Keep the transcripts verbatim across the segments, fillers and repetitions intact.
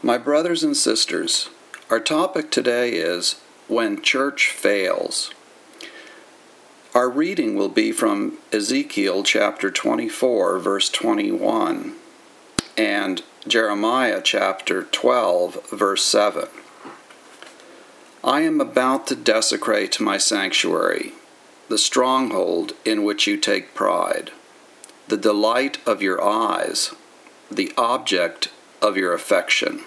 My brothers and sisters, our topic today is When Church Fails. Our reading will be from Ezekiel chapter twenty-four, verse twenty-one, and Jeremiah chapter twelve, verse seven. I am about to desecrate my sanctuary, the stronghold in which you take pride, the delight of your eyes, the object of your affection.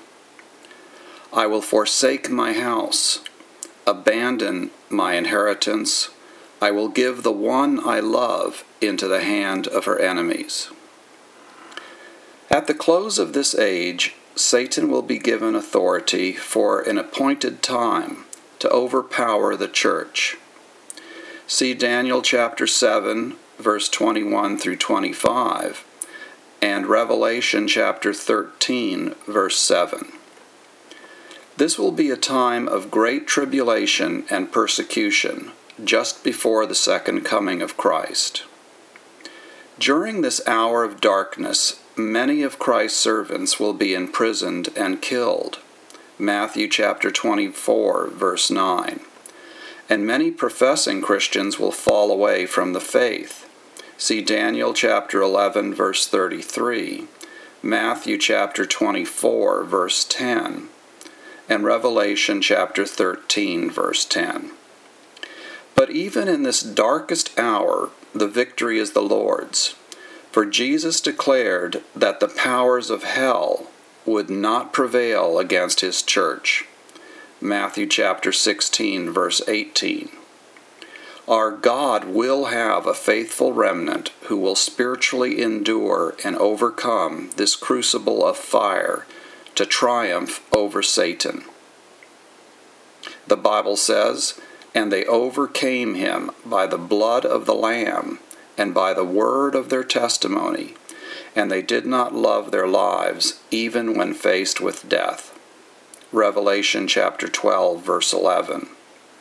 I will forsake my house, abandon my inheritance. I will give the one I love into the hand of her enemies. At the close of this age, Satan will be given authority for an appointed time to overpower the church. See Daniel chapter seven, verse twenty-one through twenty-five, and Revelation chapter thirteen, verse seven. This will be a time of great tribulation and persecution, just before the second coming of Christ. During this hour of darkness, many of Christ's servants will be imprisoned and killed. Matthew chapter twenty-four, verse nine. And many professing Christians will fall away from the faith. See Daniel chapter eleven, verse thirty-three, Matthew chapter twenty-four, verse ten, and Revelation chapter thirteen, verse ten. But even in this darkest hour, the victory is the Lord's. For Jesus declared that the powers of hell would not prevail against his church. Matthew chapter sixteen, verse eighteen. Our God will have a faithful remnant who will spiritually endure and overcome this crucible of fire to triumph over Satan. The Bible says, "And they overcame him by the blood of the Lamb and by the word of their testimony, and they did not love their lives even when faced with death." Revelation chapter twelve, verse eleven.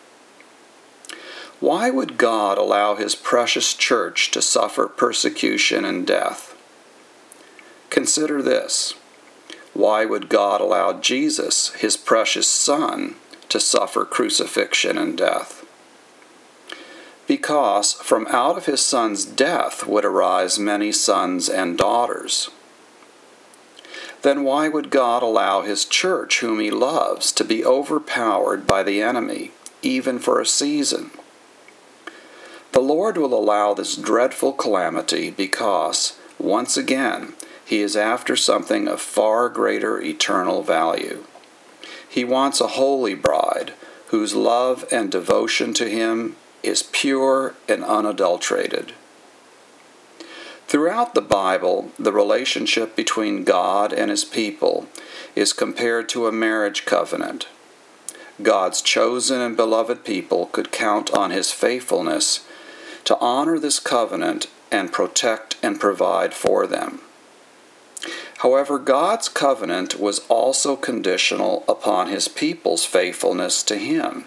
Why would God allow his precious church to suffer persecution and death? Consider this. Why would God allow Jesus, his precious Son, to suffer crucifixion and death? Because from out of his Son's death would arise many sons and daughters. Then why would God allow his church, whom he loves, to be overpowered by the enemy, even for a season? The Lord will allow this dreadful calamity because, once again, he is after something of far greater eternal value. He wants a holy bride whose love and devotion to him is pure and unadulterated. Throughout the Bible, the relationship between God and his people is compared to a marriage covenant. God's chosen and beloved people could count on his faithfulness to honor this covenant and protect and provide for them. However, God's covenant was also conditional upon his people's faithfulness to him.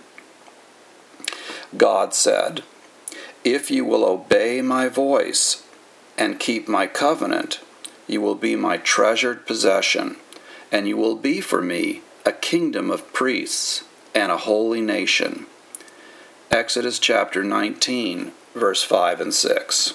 God said, "If you will obey my voice and keep my covenant, you will be my treasured possession, and you will be for me a kingdom of priests and a holy nation." Exodus chapter nineteen, verse five and six.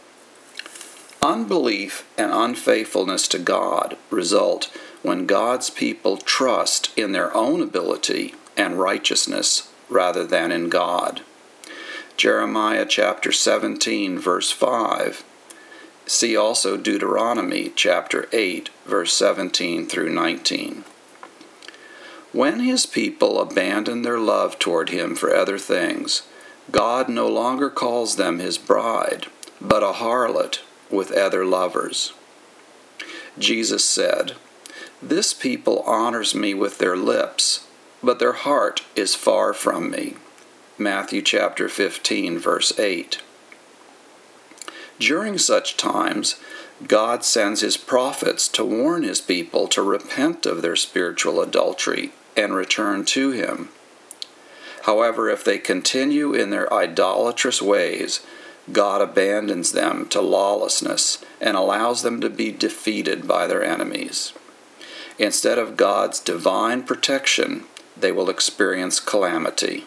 Unbelief and unfaithfulness to God result when God's people trust in their own ability and righteousness rather than in God. Jeremiah chapter seventeen, verse five. See also Deuteronomy chapter eight, verse seventeen through nineteen. When his people abandon their love toward him for other things, God no longer calls them his bride, but a harlot with other lovers. Jesus said, "This people honors me with their lips, but their heart is far from me." Matthew chapter fifteen, verse eight. During such times, God sends his prophets to warn his people to repent of their spiritual adultery and return to him. However, if they continue in their idolatrous ways, God abandons them to lawlessness and allows them to be defeated by their enemies. Instead of God's divine protection, they will experience calamity.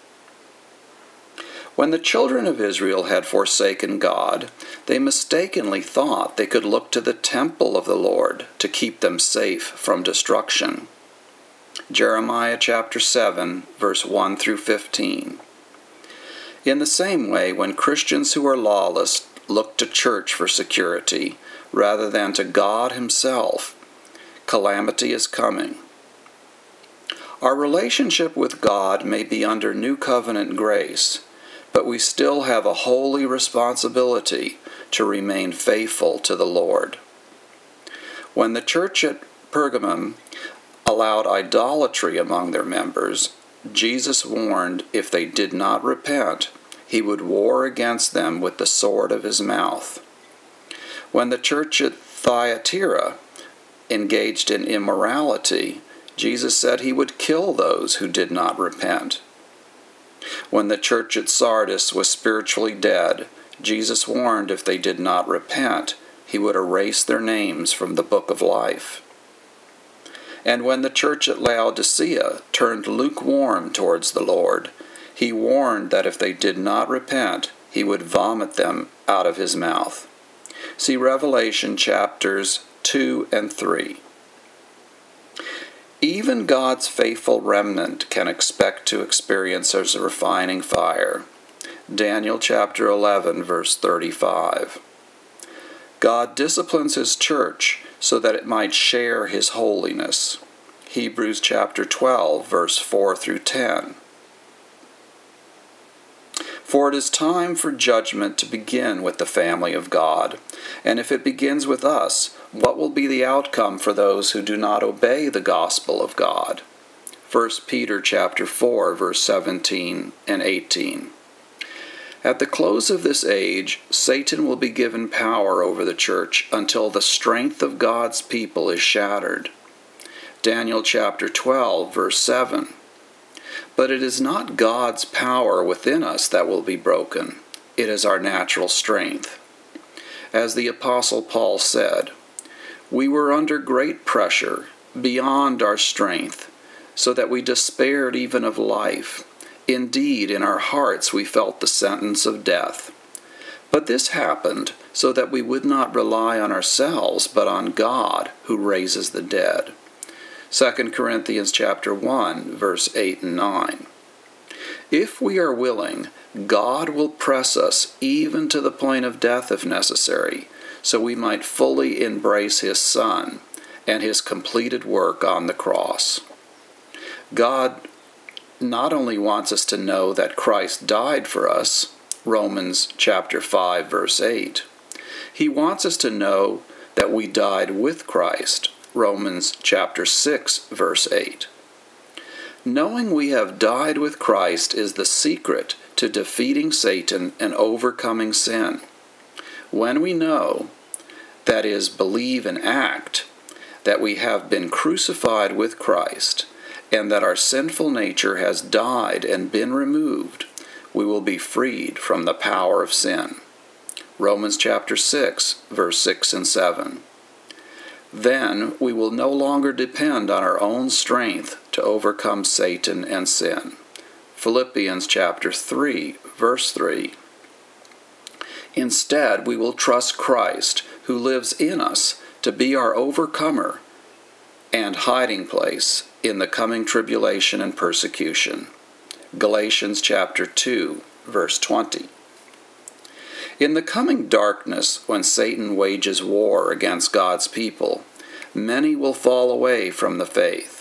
When the children of Israel had forsaken God, they mistakenly thought they could look to the temple of the Lord to keep them safe from destruction. Jeremiah chapter seven, verse one through fifteen. In the same way, when Christians who are lawless look to church for security rather than to God Himself, calamity is coming. Our relationship with God may be under New Covenant grace, but we still have a holy responsibility to remain faithful to the Lord. When the church at Pergamum allowed idolatry among their members, Jesus warned if they did not repent, He would war against them with the sword of His mouth. When the church at Thyatira engaged in immorality, Jesus said He would kill those who did not repent. When the church at Sardis was spiritually dead, Jesus warned if they did not repent, He would erase their names from the book of life. And when the church at Laodicea turned lukewarm towards the Lord, He warned that if they did not repent, He would vomit them out of His mouth. See Revelation chapters two and three. Even God's faithful remnant can expect to experience His refining fire. Daniel chapter eleven, verse thirty-five. God disciplines His church so that it might share His holiness. Hebrews chapter twelve, verse four through ten. For it is time for judgment to begin with the family of God, and if it begins with us, what will be the outcome for those who do not obey the gospel of God? First Peter chapter four, verse seventeen and eighteen. At the close of this age, Satan will be given power over the church until the strength of God's people is shattered. Daniel chapter twelve, verse seven. But it is not God's power within us that will be broken. It is our natural strength. As the Apostle Paul said, "We were under great pressure, beyond our strength, so that we despaired even of life. Indeed, in our hearts we felt the sentence of death. But this happened so that we would not rely on ourselves, but on God, who raises the dead." Second Corinthians chapter one, verse eight and nine. If we are willing, God will press us even to the point of death if necessary, so we might fully embrace His Son and His completed work on the cross. God not only wants us to know that Christ died for us, Romans chapter five, verse eight, He wants us to know that we died with Christ, Romans chapter six, verse eight. Knowing we have died with Christ is the secret to defeating Satan and overcoming sin. When we know, that is, believe and act, that we have been crucified with Christ, and that our sinful nature has died and been removed, we will be freed from the power of sin. Romans chapter six, verse six and seven. Then we will no longer depend on our own strength to overcome Satan and sin. Philippians chapter three, verse three. Instead, we will trust Christ, who lives in us, to be our overcomer and hiding place in the coming tribulation and persecution. Galatians chapter two, verse twenty. In the coming darkness, when Satan wages war against God's people, many will fall away from the faith.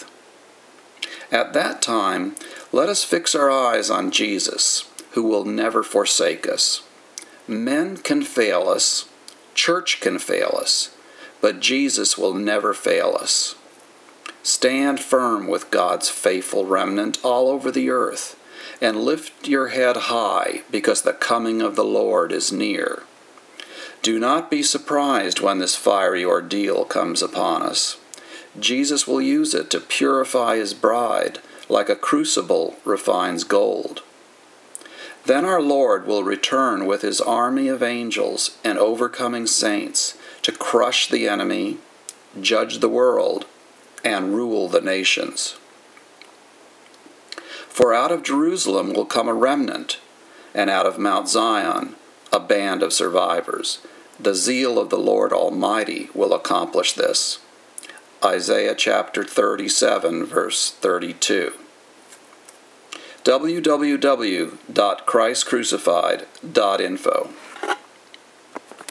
At that time, let us fix our eyes on Jesus, who will never forsake us. Men can fail us, church can fail us, but Jesus will never fail us. Stand firm with God's faithful remnant all over the earth, and lift your head high, because the coming of the Lord is near. Do not be surprised when this fiery ordeal comes upon us. Jesus will use it to purify His bride, like a crucible refines gold. Then our Lord will return with His army of angels and overcoming saints to crush the enemy, judge the world, and rule the nations. For out of Jerusalem will come a remnant, and out of Mount Zion a band of survivors. The zeal of the Lord Almighty will accomplish this. Isaiah chapter thirty-seven, verse thirty-two. w w w dot christ crucified dot info